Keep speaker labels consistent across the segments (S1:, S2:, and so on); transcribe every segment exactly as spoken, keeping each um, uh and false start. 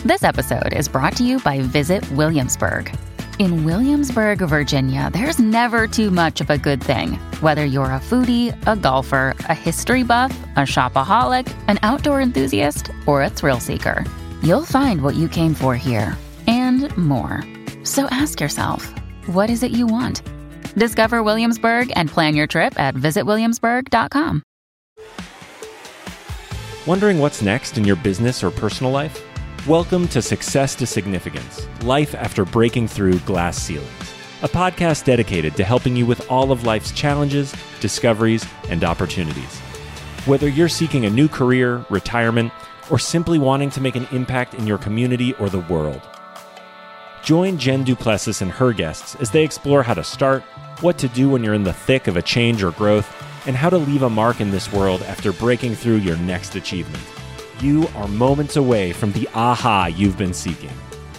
S1: This episode is brought to you by Visit Williamsburg. In Williamsburg, Virginia, there's never too much of a good thing. Whether you're a foodie, a golfer, a history buff, a shopaholic, an outdoor enthusiast, or a thrill seeker, you'll find what you came for here and more. So ask yourself, what is it you want? Discover Williamsburg and plan your trip at visit williamsburg dot com.
S2: Wondering what's next in your business or personal life? Welcome to Success to Significance, Life After Breaking Through Glass Ceilings, a podcast dedicated to helping you with all of life's challenges, discoveries, and opportunities. Whether you're seeking a new career, retirement, or simply wanting to make an impact in your community or the world. Join Jen Duplessis and her guests as they explore how to start, what to do when you're in the thick of a change or growth, and how to leave a mark in this world after breaking through your next achievement. You are moments away from the aha you've been seeking.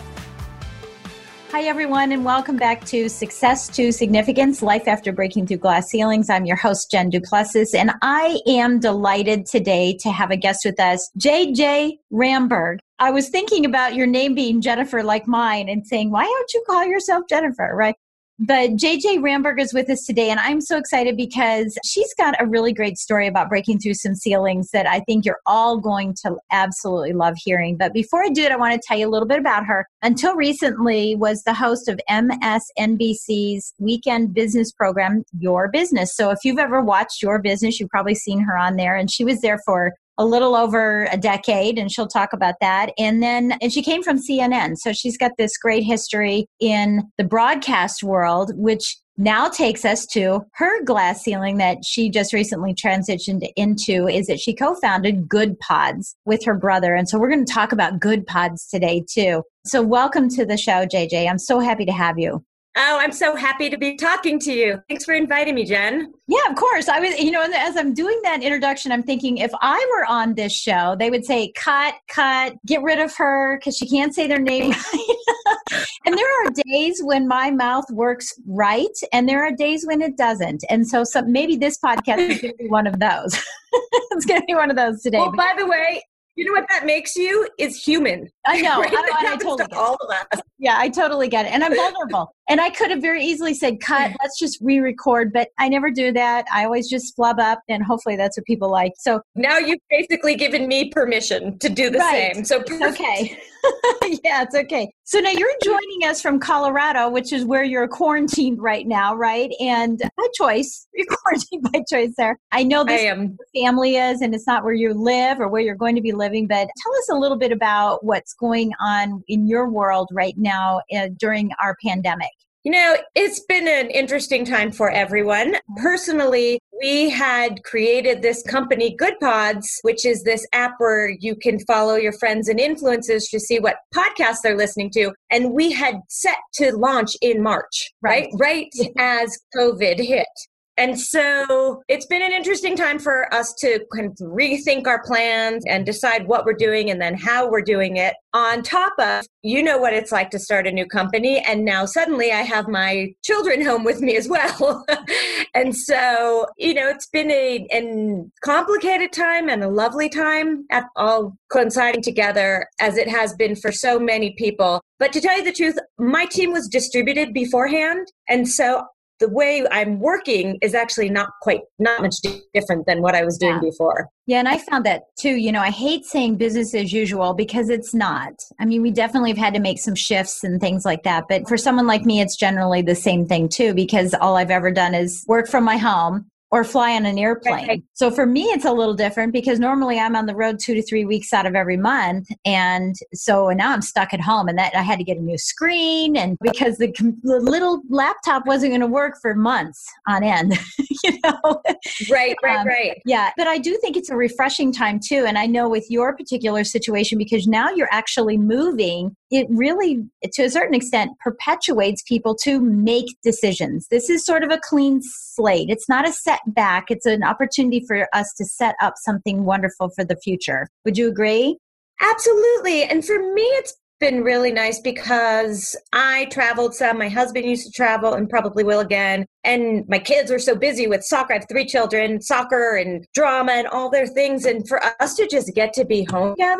S3: Hi, everyone, and welcome back to Success to Significance, Life After Breaking Through Glass Ceilings. I'm your host, Jen Duplessis, and I am delighted today to have a guest with us, J J Ramberg. I was thinking about your name being Jennifer like mine and saying, why don't you call yourself Jennifer, right? But J J Ramberg is with us today, and I'm so excited because she's got a really great story about breaking through some ceilings that I think you're all going to absolutely love hearing. But before I do it, I want to tell you a little bit about her. Until recently, was the host of M S N B C's weekend business program, Your Business. So if you've ever watched Your Business, you've probably seen her on there, and she was there for a little over a decade, and she'll talk about that. And then, and she came from C N N. So she's got this great history in the broadcast world, which now takes us to her glass ceiling that she just recently transitioned into, is that she co-founded Good Pods with her brother. And so we're going to talk about Good Pods today too. So welcome to the show, J J. I'm so happy to have you.
S4: Oh, I'm so happy to be talking to you. Thanks for inviting me, Jen.
S3: Yeah, of course. I was, you know, as I'm doing that introduction, I'm thinking if I were on this show, they would say, cut, cut, get rid of her because she can't say their name right. And there are days when my mouth works right, and there are days when it doesn't. And so some, maybe this podcast is going to be one of those. It's going to be one of those today.
S4: Well, by the way, you know what that makes you is human.
S3: I know.
S4: Right?
S3: I, know, and I totally
S4: to all of us.
S3: Yeah, I totally get it. And I'm vulnerable. And I could have very easily said, cut, let's just re-record. But I never do that. I always just flub up. And hopefully that's what people like. So
S4: now you've basically given me permission to do the
S3: right.
S4: same. So
S3: it's okay. Yeah, it's okay. So now you're joining us from Colorado, which is where you're quarantined right now, right? And by choice, you're quarantined by choice there. I know this
S4: I am.
S3: Is where your family is, and it's not where you live or where you're going to be living. But tell us a little bit about what's going on in your world right now uh, during our pandemic.
S4: You know, it's been an interesting time for everyone. Personally, we had created this company, Good Pods, which is this app where you can follow your friends and influencers to see what podcasts they're listening to. And we had set to launch in March, right? Right, right as COVID hit. And so it's been an interesting time for us to kind of rethink our plans and decide what we're doing and then how we're doing it. On top of, you know what it's like to start a new company. And now suddenly I have my children home with me as well. And so, you know, it's been a, a complicated time and a lovely time at all coinciding together as it has been for so many people. But to tell you the truth, my team was distributed beforehand. And so the way I'm working is actually not quite, not much different than what I was doing
S3: yeah.
S4: before.
S3: Yeah, and I found that too. You know, I hate saying business as usual because it's not. I mean, we definitely have had to make some shifts and things like that. But for someone like me, it's generally the same thing too, because all I've ever done is work from my home or fly on an airplane.
S4: Right.
S3: So for me, it's a little different because normally I'm on the road two to three weeks out of every month. And so now I'm stuck at home, and that I had to get a new screen, and because the, the little laptop wasn't going to work for months on end, you know?
S4: Right, right,
S3: um,
S4: right.
S3: Yeah. But I do think it's a refreshing time too. And I know with your particular situation, because now you're actually moving, it really, to a certain extent, perpetuates people to make decisions. This is sort of a clean slate. It's not a setback. It's an opportunity for us to set up something wonderful for the future. Would you agree?
S4: Absolutely. And for me, it's been really nice because I traveled some. My husband used to travel and probably will again. And my kids are so busy with soccer. I have three children, soccer and drama and all their things. And for us to just get to be home together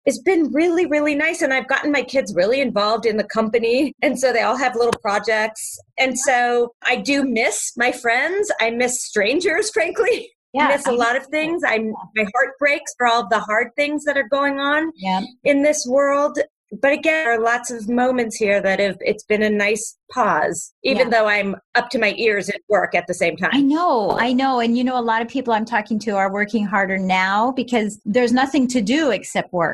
S4: it's been really, really nice. And I've gotten my kids really involved in the company. And so they all have little projects. And so I do miss my friends. I miss strangers, frankly. Yeah, I miss a lot of things. I'm my heart breaks for all of the hard things that are going on yeah. in this world. But again, there are lots of moments here that have, it's been a nice pause, even yeah. though I'm up to my ears at work at the same time.
S3: I know, I know. And you know, a lot of people I'm talking to are working harder now because there's nothing to do except work,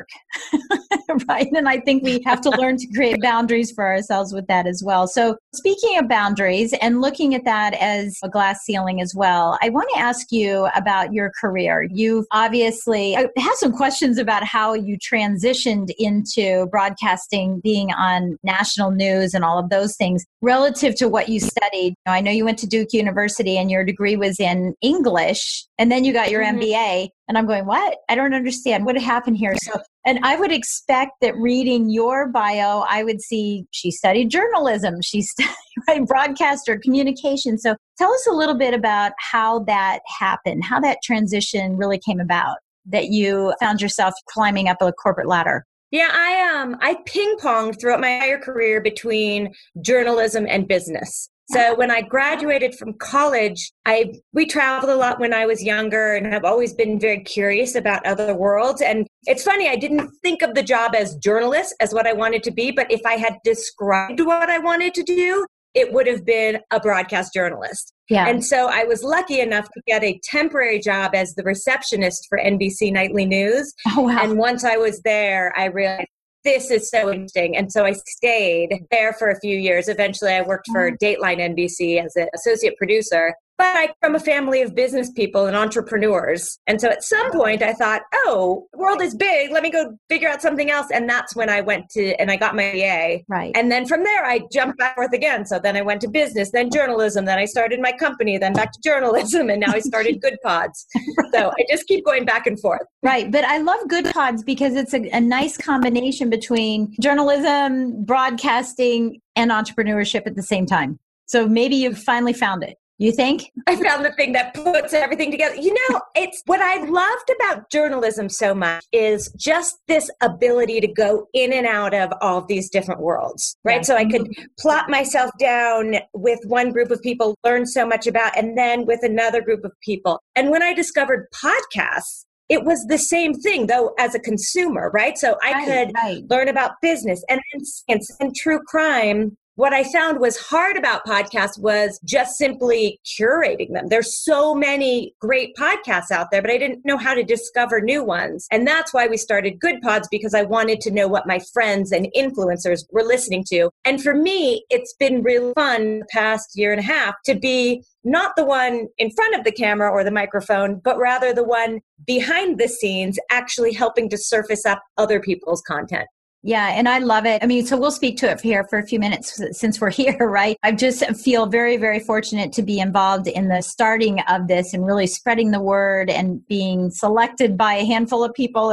S3: right? And I think we have to learn to create boundaries for ourselves with that as well. So speaking of boundaries and looking at that as a glass ceiling as well, I want to ask you about your career. You've obviously, I have some questions about how you transitioned into broadcasting, being on national news and all of those things. Relative to what you studied, I know you went to Duke University and your degree was in English, and then you got your mm-hmm. M B A. And I'm going, what? I don't understand. What happened here? So, and I would expect that reading your bio, I would see she studied journalism, she studied right, broadcaster, communication. So tell us a little bit about how that happened, how that transition really came about, that you found yourself climbing up a corporate ladder.
S4: Yeah, I um I ping-ponged throughout my entire career between journalism and business. So when I graduated from college, I we traveled a lot when I was younger, and I've always been very curious about other worlds. And it's funny, I didn't think of the job as journalist as what I wanted to be, but if I had described what I wanted to do, it would have been a broadcast journalist. Yeah. And so I was lucky enough to get a temporary job as the receptionist for N B C Nightly News. Oh, wow. And once I was there, I realized this is so interesting. And so I stayed there for a few years. Eventually, I worked for Dateline N B C as an associate producer. But I'm from a family of business people and entrepreneurs. And so at some point I thought, oh, the world is big. Let me go figure out something else. And that's when I went to, and I got my M B A. Right. And then from there, I jumped back and forth again. So then I went to business, then journalism, then I started my company, then back to journalism. And now I started Good Pods. Right. So I just keep going back and forth.
S3: Right. But I love Good Pods because it's a, a nice combination between journalism, broadcasting, and entrepreneurship at the same time. So maybe you've finally found it. You think?
S4: I found the thing that puts everything together. You know, it's what I loved about journalism so much is just this ability to go in and out of all of these different worlds, right? Yeah. So I could plot myself down with one group of people, learn so much about, and then with another group of people. And when I discovered podcasts, it was the same thing, though, as a consumer, right? So I right, could right. learn about business and, and, and true crime. What I found was hard about podcasts was just simply curating them. There's so many great podcasts out there, but I didn't know how to discover new ones. And that's why we started Good Pods, because I wanted to know what my friends and influencers were listening to. And for me, it's been really fun the past year and a half to be not the one in front of the camera or the microphone, but rather the one behind the scenes actually helping to surface up other people's content.
S3: Yeah, and I love it. I mean, so we'll speak to it here for a few minutes since we're here, right? I just feel very, very fortunate to be involved in the starting of this and really spreading the word and being selected by a handful of people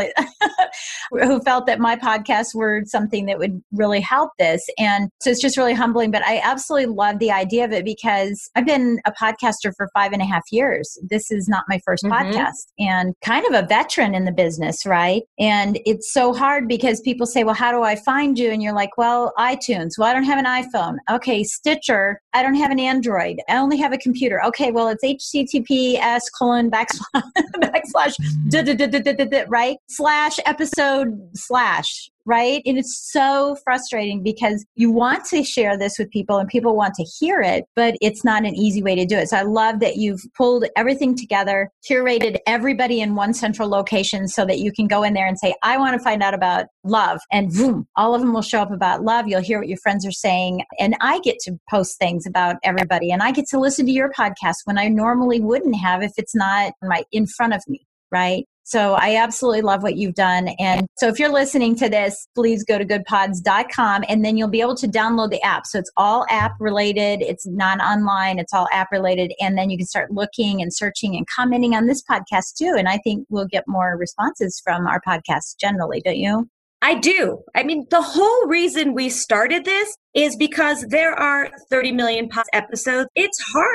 S3: who felt that my podcasts were something that would really help this. And so it's just really humbling, but I absolutely love the idea of it because I've been a podcaster for five and a half years. This is not my first mm-hmm. podcast and kind of a veteran in the business, right? And it's so hard because people say, well, how do I find you? And you're like, well, iTunes. Well, I don't have an iPhone. Okay, Stitcher. I don't have an Android. I only have a computer. Okay, well, it's H T T P S colon backslash, backslash, da, da, da, da, da, da, da, right? Slash episode slash. Right? And it's so frustrating because you want to share this with people and people want to hear it, but it's not an easy way to do it. So I love that you've pulled everything together, curated everybody in one central location so that you can go in there and say, I want to find out about love. And boom, all of them will show up about love. You'll hear what your friends are saying. And I get to post things about everybody. And I get to listen to your podcast when I normally wouldn't have if it's not right in front of me. Right? So I absolutely love what you've done. And so if you're listening to this, please go to good pods dot com and then you'll be able to download the app. So it's all app related. It's not online. It's all app related. And then you can start looking and searching and commenting on this podcast too. And I think we'll get more responses from our podcast generally, don't you?
S4: I do. I mean, the whole reason we started this is because there are thirty million episodes. It's hard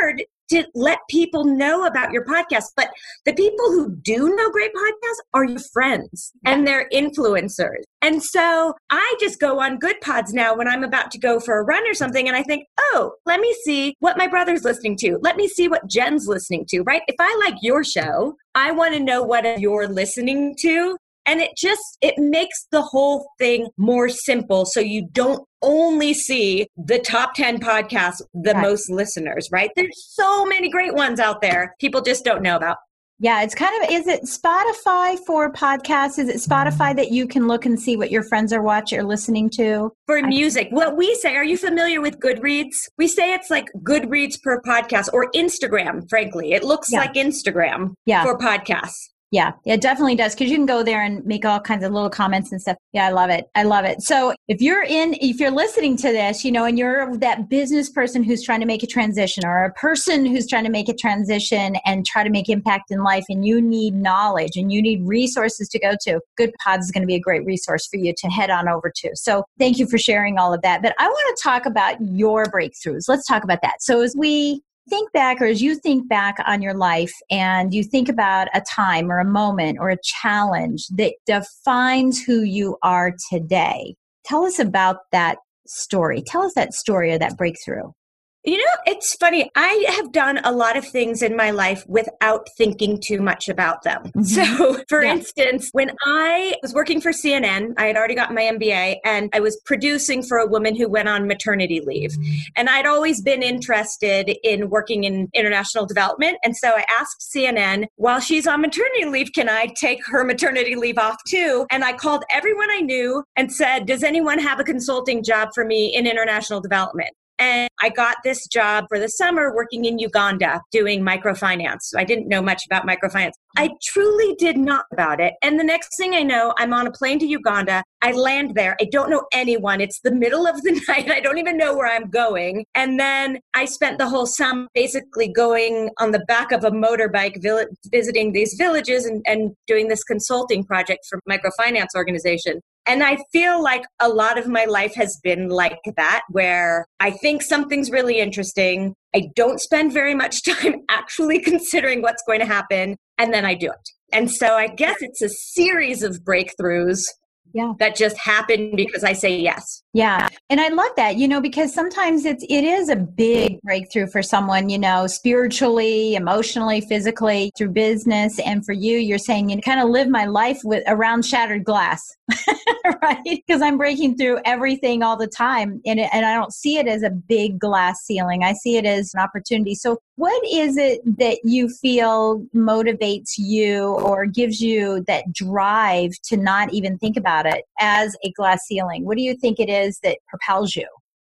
S4: to let people know about your podcast. But the people who do know great podcasts are your friends and they're influencers. And so I just go on Good Pods now when I'm about to go for a run or something. And I think, oh, let me see what my brother's listening to. Let me see what Jen's listening to, right? If I like your show, I want to know what you're listening to. And it just, it makes the whole thing more simple. So you don't only see the top ten podcasts, the right. most listeners, right? There's so many great ones out there. People just don't know about.
S3: Yeah, it's kind of, is it Spotify for podcasts? Is it Spotify that you can look and see what your friends are watching or listening to?
S4: For music, what we say, are you familiar with Goodreads? We say it's like Goodreads per podcast, or Instagram, frankly. It looks yeah. like Instagram yeah. for podcasts.
S3: Yeah, it definitely does, because you can go there and make all kinds of little comments and stuff. Yeah, I love it. I love it. So if you're in, if you're listening to this, you know, and you're that business person who's trying to make a transition, or a person who's trying to make a transition and try to make impact in life, and you need knowledge and you need resources to go to, Good Pods is going to be a great resource for you to head on over to. So thank you for sharing all of that. But I want to talk about your breakthroughs. Let's talk about that. So as we think back, or as you think back on your life and you think about a time or a moment or a challenge that defines who you are today, tell us about that story. Tell us that story or that breakthrough.
S4: You know, it's funny. I have done a lot of things in my life without thinking too much about them. Mm-hmm. So, for yeah. instance, when I was working for C N N, I had already gotten my M B A, and I was producing for a woman who went on maternity leave. And I'd always been interested in working in international development. And so I asked C N N, while she's on maternity leave, can I take her maternity leave off too? And I called everyone I knew and said, does anyone have a consulting job for me in international development? And I got this job for the summer working in Uganda doing microfinance. I didn't know much about microfinance. I truly did not about it. And the next thing I know, I'm on a plane to Uganda. I land there. I don't know anyone. It's the middle of the night. I don't even know where I'm going. And then I spent the whole summer basically going on the back of a motorbike, vill- visiting these villages and, and doing this consulting project for microfinance organization. And I feel like a lot of my life has been like that, where I think something's really interesting. I don't spend very much time actually considering what's going to happen, and then I do it. And so I guess it's a series of breakthroughs yeah. that just happen because I say yes.
S3: Yeah. And I love that, you know, because sometimes it's, it is a big breakthrough for someone, you know, spiritually, emotionally, physically, through business. And for you, you're saying you kind of live my life with around shattered glass, right? Because I'm breaking through everything all the time. And, it, and I don't see it as a big glass ceiling. I see it as an opportunity. So what is it that you feel motivates you or gives you that drive to not even think about it as a glass ceiling? What do you think it is that propels you?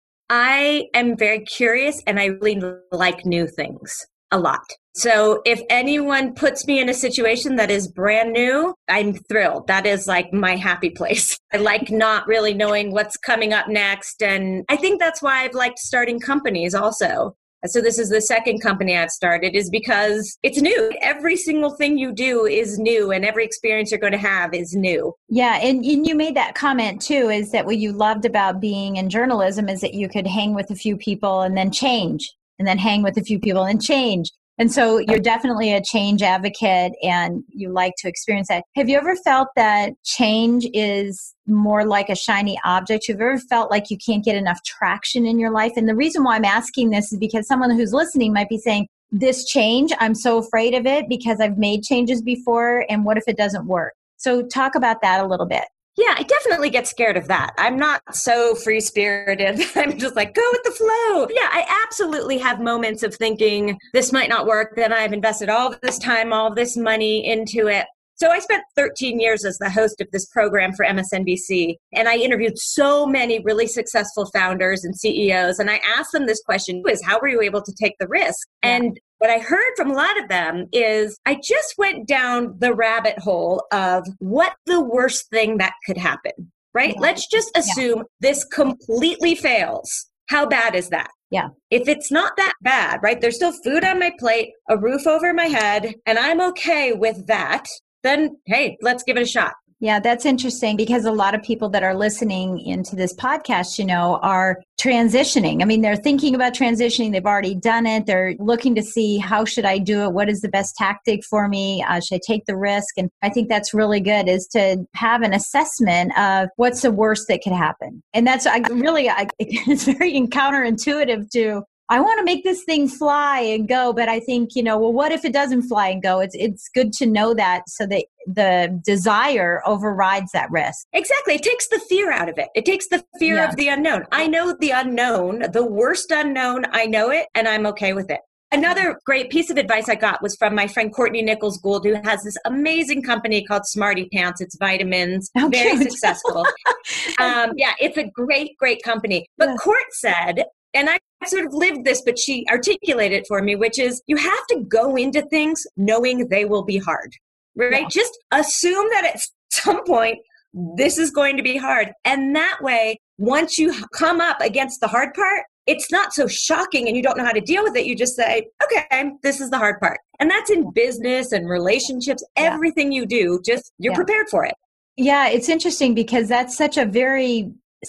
S4: I am very curious, and I really like new things a lot. So if anyone puts me in a situation that is brand new, I'm thrilled. That is like my happy place. I like not really knowing what's coming up next. And I think that's why I've liked starting companies also. So this is the second company I've started, is because it's new. Every single thing you do is new, and every experience you're going to have is new.
S3: Yeah. And, and you made that comment too, is that what you loved about being in journalism is that you could hang with a few people and then change, and then hang with a few people and change. And so you're definitely a change advocate, and you like to experience that. Have you ever felt that change is more like a shiny object? Have you ever felt like you can't get enough traction in your life? And the reason why I'm asking this is because someone who's listening might be saying, this change, I'm so afraid of it because I've made changes before, and what if it doesn't work? So talk about that a little bit.
S4: Yeah, I definitely get scared of that. I'm not so free-spirited. I'm just like, go with the flow. Yeah, I absolutely have moments of thinking this might not work. Then I've invested all this time, all this money into it. So I spent thirteen years as the host of this program for M S N B C, and I interviewed so many really successful founders and C E Os, and I asked them this question, is how were you able to take the risk? Yeah. And what I heard from a lot of them is I just went down the rabbit hole of what the worst thing that could happen, right? Yeah. Let's just assume yeah. this completely fails. How bad is that?
S3: Yeah.
S4: If it's not that bad, right? There's still food on my plate, a roof over my head, and I'm okay with that. Then, hey, let's give it a shot.
S3: Yeah, that's interesting because a lot of people that are listening into this podcast, you know, are transitioning. I mean, they're thinking about transitioning. They've already done it. They're looking to see how should I do it? What is the best tactic for me? Uh, should I take the risk? And I think that's really good is to have an assessment of what's the worst that could happen. And that's I really, I, it's very counterintuitive to I want to make this thing fly and go, but I think, you know, well, what if it doesn't fly and go? It's it's good to know that so that the desire overrides that risk.
S4: Exactly. It takes the fear out of it. It takes the fear
S3: Yeah.
S4: of the unknown. I know the unknown, the worst unknown. I know it and I'm okay with it. Another great piece of advice I got was from my friend Courtney Nichols Gould, who has this amazing company called Smarty Pants. It's vitamins,
S3: Oh,
S4: very
S3: cute.
S4: successful. um, yeah, it's a great, great company. But
S3: Yeah.
S4: Court said, and I sort of lived this, but she articulated it for me, which is you have to go into things knowing they will be hard, right?
S3: Yeah.
S4: Just assume that at some point, this is going to be hard. And that way, once you come up against the hard part, it's not so shocking and you don't know how to deal with it. You just say, okay, this is the hard part. And that's in business and relationships,
S3: Yeah.
S4: everything you do, just you're
S3: Yeah.
S4: prepared for it.
S3: Yeah, it's interesting because that's such a very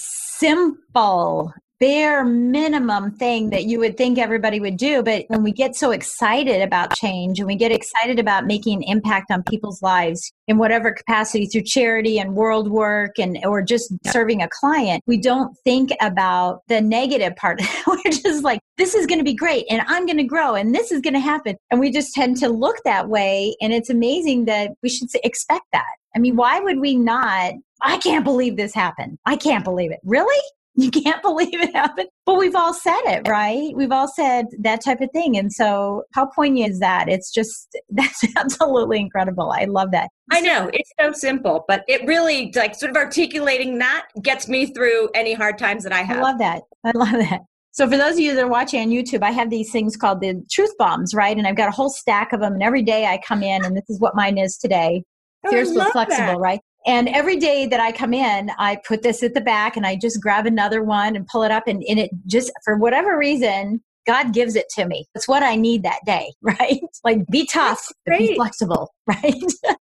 S3: simple, bare minimum thing that you would think everybody would do. But when we get so excited about change and we get excited about making an impact on people's lives in whatever capacity through charity and world work and or just serving a client, we don't think about the negative part. We're just like, this is going to be great and I'm going to grow and this is going to happen. And we just tend to look that way. And it's amazing that we should expect that. I mean, why would we not? I can't believe this happened. I can't believe it. Really? You can't believe it happened? But we've all said it, right? We've all said that type of thing. And so how poignant is that? It's just, that's absolutely incredible. I love that.
S4: I know it's so simple, but it really like sort of articulating that gets me through any hard times that I have.
S3: I love that. I love that. So for those of you that are watching on YouTube, I have these things called the truth bombs, right? And I've got a whole stack of them. And every day I come in and this is what mine is today.
S4: Oh, I
S3: Fierce but
S4: love
S3: flexible,
S4: that.
S3: right? And every day that I come in, I put this at the back and I just grab another one and pull it up. And, and it just, for whatever reason, God gives it to me. It's what I need that day, right? Like be tough, but be
S4: great.
S3: flexible, right?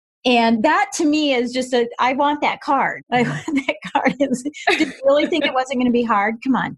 S3: And that to me is just a, I want that card. I want that card. Is, did you really think it wasn't going to be hard? Come on.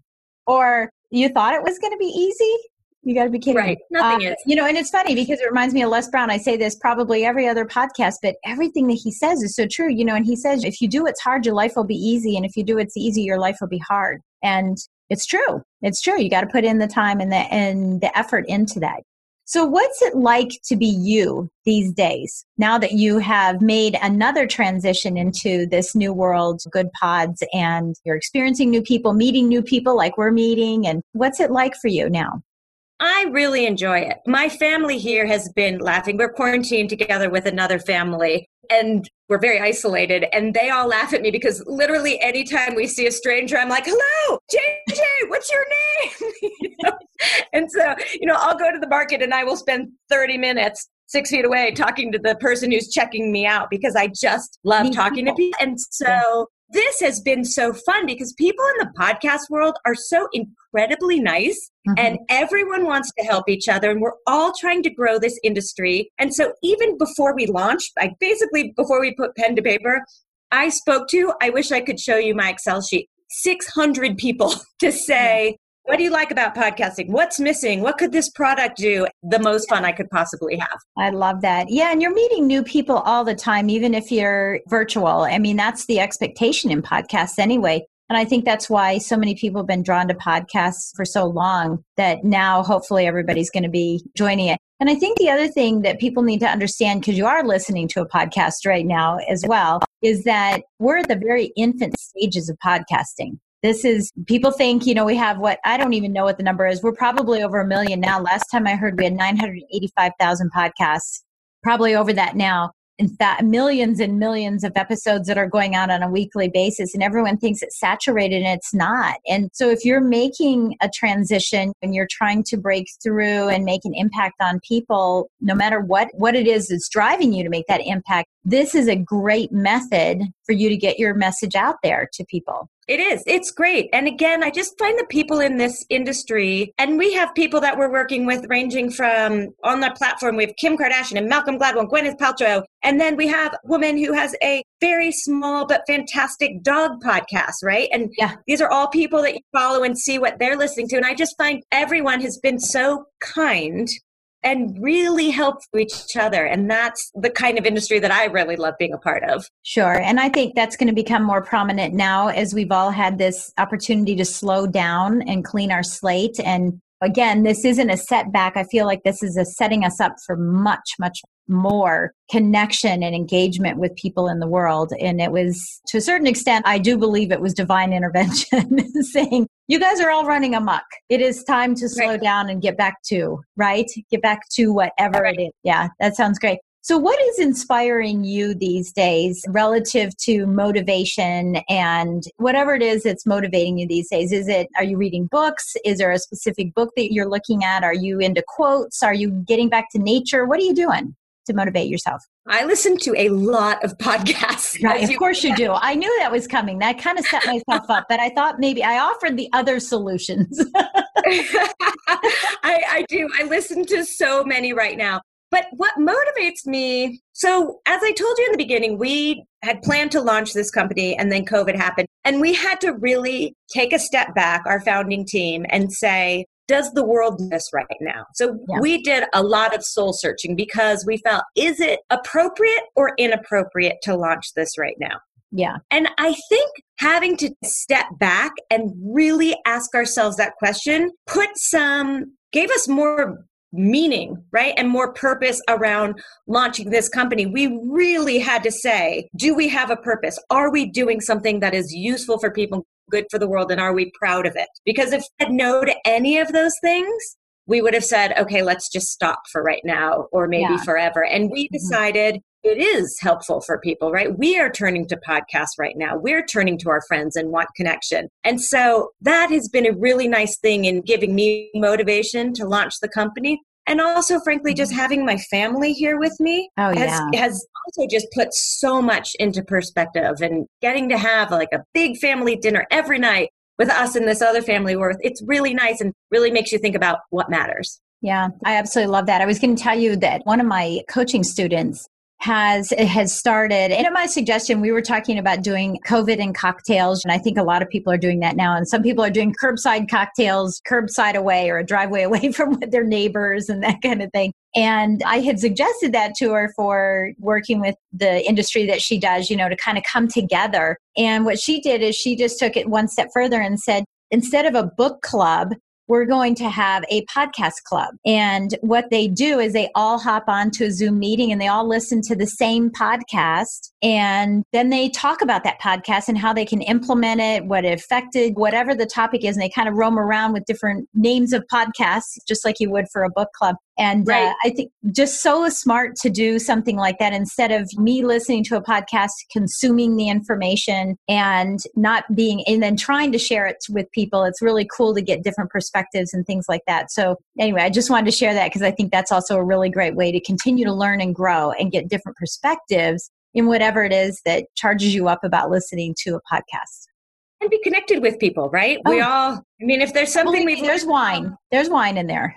S3: Or you thought it was going to be easy? You got to be kidding
S4: Right.
S3: me.
S4: Nothing
S3: Uh,
S4: is.
S3: You know, and it's funny because it reminds me of Les Brown. I say this probably every other podcast, but everything that he says is so true. You know, and he says, if you do what's hard, your life will be easy. And if you do what's easy, your life will be hard. And it's true. It's true. You got to put in the time and the, and the effort into that. So what's it like to be you these days, now that you have made another transition into this new world, Good Pods, and you're experiencing new people, meeting new people like we're meeting? And what's it like for you now?
S4: I really enjoy it. My family here has been laughing. We're quarantined together with another family and we're very isolated and they all laugh at me because literally anytime we see a stranger, I'm like, hello, J J, what's your name? You know? And so, you know, I'll go to the market and I will spend thirty minutes six feet away talking to the person who's checking me out because I just love
S3: Meet
S4: talking
S3: people.
S4: to people. And so
S3: Yeah.
S4: this has been so fun because people in the podcast world are so incredibly nice.
S3: Mhm.
S4: And everyone wants to help each other. And we're all trying to grow this industry. And so even before we launched, like basically before we put pen to paper, I spoke to, I wish I could show you my Excel sheet, six hundred people to say, what do you like about podcasting? What's missing? What could this product do? The most fun I could possibly have.
S3: I love that. Yeah. And you're meeting new people all the time, even if you're virtual. I mean, that's the expectation in podcasts anyway. And I think that's why so many people have been drawn to podcasts for so long that now hopefully everybody's going to be joining it. And I think the other thing that people need to understand, because you are listening to a podcast right now as well, is that we're at the very infant stages of podcasting. This is, people think, you know, we have what, I don't even know what the number is. We're probably over a million now. Last time I heard we had nine hundred eighty-five thousand podcasts, probably over that now. In fact, millions and millions of episodes that are going out on a weekly basis, and everyone thinks it's saturated and it's not. And so if you're making a transition and you're trying to break through and make an impact on people, no matter what, what it is that's driving you to make that impact, this is a great method for you to get your message out there to people.
S4: It is. It's great. And again, I just find the people in this industry, and we have people that we're working with ranging from on the platform, we have Kim Kardashian and Malcolm Gladwell, Gwyneth Paltrow. And then we have a woman who has a very small but fantastic dog podcast, right? And
S3: yeah.
S4: these are all people that you follow and see what they're listening to. And I just find everyone has been so kind and really helpful each other. And that's the kind of industry that I really love being a part of.
S3: Sure. And I think that's going to become more prominent now as we've all had this opportunity to slow down and clean our slate. And again, this isn't a setback. I feel like this is a setting us up for much, much more connection and engagement with people in the world. And it was, to a certain extent, I do believe it was divine intervention saying, you guys are all running amok. It is time to slow right. down and get back to, right? Get back to whatever right. it is. Yeah, that sounds great. So what is inspiring you these days relative to motivation and whatever it is that's motivating you these days? Is it, are you reading books? Is there a specific book that you're looking at? Are you into quotes? Are you getting back to nature? What are you doing to motivate yourself?
S4: I listen to a lot of podcasts.
S3: Right, of course you do. I knew that was coming. That kind of set myself up, but I thought maybe I offered the other solutions.
S4: I, I do. I listen to so many right now. But what motivates me, so as I told you in the beginning, we had planned to launch this company and then COVID happened. And we had to really take a step back, our founding team, and say, does the world need this right now? So yeah. we did a lot of soul searching because we felt, is it appropriate or inappropriate to launch this right now?
S3: Yeah.
S4: And I think having to step back and really ask ourselves that question put some, gave us more meaning, right? And more purpose around launching this company. We really had to say, do we have a purpose? Are we doing something that is useful for people, good for the world, and are we proud of it? Because if we said no to any of those things, we would have said, okay, let's just stop for right now or maybe yeah. forever. And we decided mm-hmm. it is helpful for people, right? We are turning to podcasts right now. We're turning to our friends and want connection. And so that has been a really nice thing in giving me motivation to launch the company. And also, frankly, just having my family here with me
S3: oh,
S4: has,
S3: yeah.
S4: has also just put so much into perspective, and getting to have like a big family dinner every night with us and this other family worth. It's really nice and really makes you think about what matters.
S3: Yeah, I absolutely love that. I was going to tell you that one of my coaching students has has started, and at my suggestion, we were talking about doing COVID and cocktails, and I think a lot of people are doing that now. And some people are doing curbside cocktails, curbside away or a driveway away from their neighbors and that kind of thing. And I had suggested that to her for working with the industry that she does, you know, to kind of come together. And what she did is she just took it one step further and said, instead of a book club, we're going to have a podcast club. And what they do is they all hop onto a Zoom meeting and they all listen to the same podcast. And then they talk about that podcast and how they can implement it, what it affected, whatever the topic is. And they kind of roam around with different names of podcasts, just like you would for a book club. And right. uh, I think just so smart to do something like that instead of me listening to a podcast, consuming the information and not being, and then trying to share it with people. It's really cool to get different perspectives and things like that. So anyway, I just wanted to share that because I think that's also a really great way to continue to learn and grow and get different perspectives in whatever it is that charges you up about listening to a podcast.
S4: And be connected with people, right? Oh. We all, I mean, if there's something we
S3: There's wine. There's wine in there.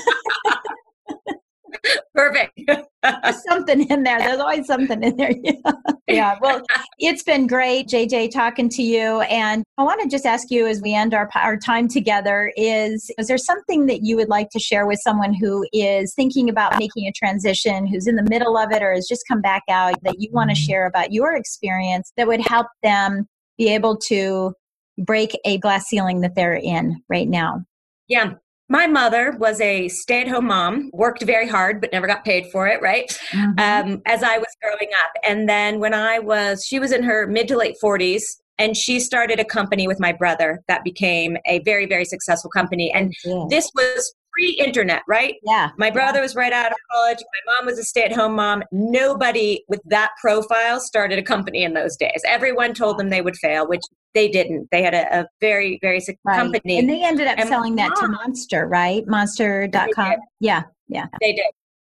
S4: Perfect.
S3: There's something in there. There's always something in there. Yeah. yeah. Well, it's been great, J J, talking to you. And I want to just ask you as we end our, our time together is, is there something that you would like to share with someone who is thinking about making a transition, who's in the middle of it or has just come back out, that you want to share about your experience that would help them be able to break a glass ceiling that they're in right now?
S4: Yeah. My mother was a stay-at-home mom, worked very hard, but never got paid for it, right? Mm-hmm. Um, as I was growing up. And then when I was, she was in her mid to late forties, and she started a company with my brother that became a very, very successful company. And yeah. this was pre-internet, right?
S3: Yeah.
S4: My brother yeah. was right out of college. My mom was a stay-at-home mom. Nobody with that profile started a company in those days. Everyone told them they would fail, which they didn't. They had a, a very, very successful
S3: right.
S4: company.
S3: And they ended up and selling that mom, to Monster, right? Monster dot com. Yeah, yeah.
S4: They did.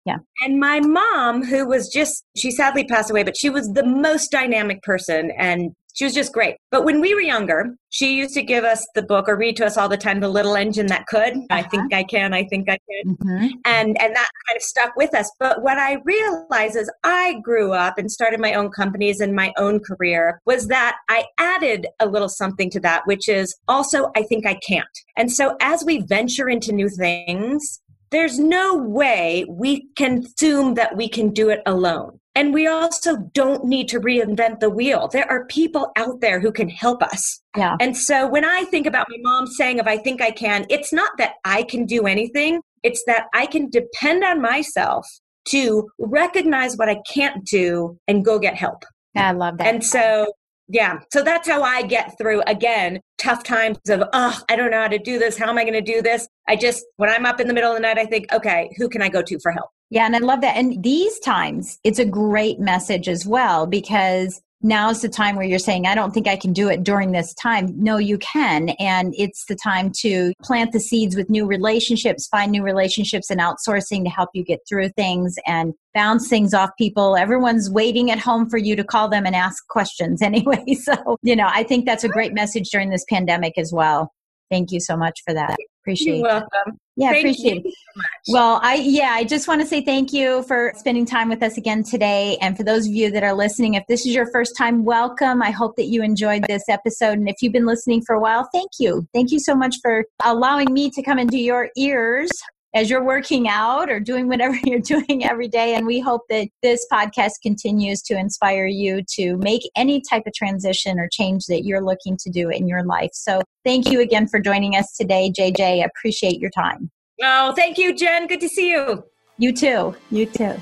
S3: Yeah.
S4: And my mom, who was just, she sadly passed away, but she was the most dynamic person and she was just great. But when we were younger, she used to give us the book or read to us all the time, The Little Engine That Could. Uh-huh. I think I can, I think I can. Mm-hmm. And, and that kind of stuck with us. But what I realized as I grew up and started my own companies and my own career was that I added a little something to that, which is also, I think I can't. And so as we venture into new things, there's no way we can assume that we can do it alone. And we also don't need to reinvent the wheel. There are people out there who can help us.
S3: Yeah.
S4: And so when I think about my mom saying, if I think I can, it's not that I can do anything. It's that I can depend on myself to recognize what I can't do and go get help.
S3: I love that.
S4: And so, yeah, so that's how I get through, again, tough times of, oh, I don't know how to do this. How am I going to do this? I just, when I'm up in the middle of the night, I think, okay, who can I go to for help?
S3: Yeah, and I love that. And these times, it's a great message as well, because now is the time where you're saying, I don't think I can do it during this time. No, you can. And it's the time to plant the seeds with new relationships, find new relationships and outsourcing to help you get through things and bounce things off people. Everyone's waiting at home for you to call them and ask questions anyway. So, you know, I think that's a great message during this pandemic as well. Thank you so much for that. Appreciate it.
S4: You're welcome.
S3: Yeah,
S4: thank
S3: appreciate
S4: you
S3: it.
S4: so much.
S3: Well, I yeah, I just want to say thank you for spending time with us again today. And for those of you that are listening, if this is your first time, welcome. I hope that you enjoyed this episode. And if you've been listening for a while, thank you. Thank you so much for allowing me to come into your ears as you're working out or doing whatever you're doing every day. And we hope that this podcast continues to inspire you to make any type of transition or change that you're looking to do in your life. So thank you again for joining us today, J J. I appreciate your time.
S4: Oh, thank you, Jen. Good to see you.
S3: You too. You too.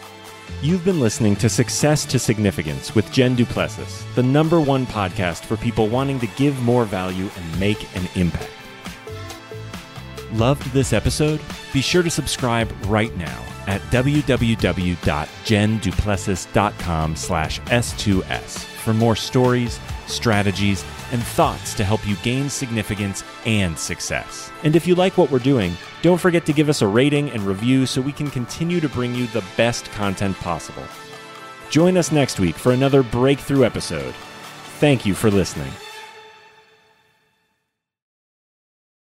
S2: You've been listening to Success to Significance with Jen Du Plessis, the number one podcast for people wanting to give more value and make an impact. Loved this episode? Be sure to subscribe right now at www.jenduplessis.com slash S2S for more stories, strategies, and thoughts to help you gain significance and success. And if you like what we're doing, don't forget to give us a rating and review so we can continue to bring you the best content possible. Join us next week for another breakthrough episode. Thank you for listening.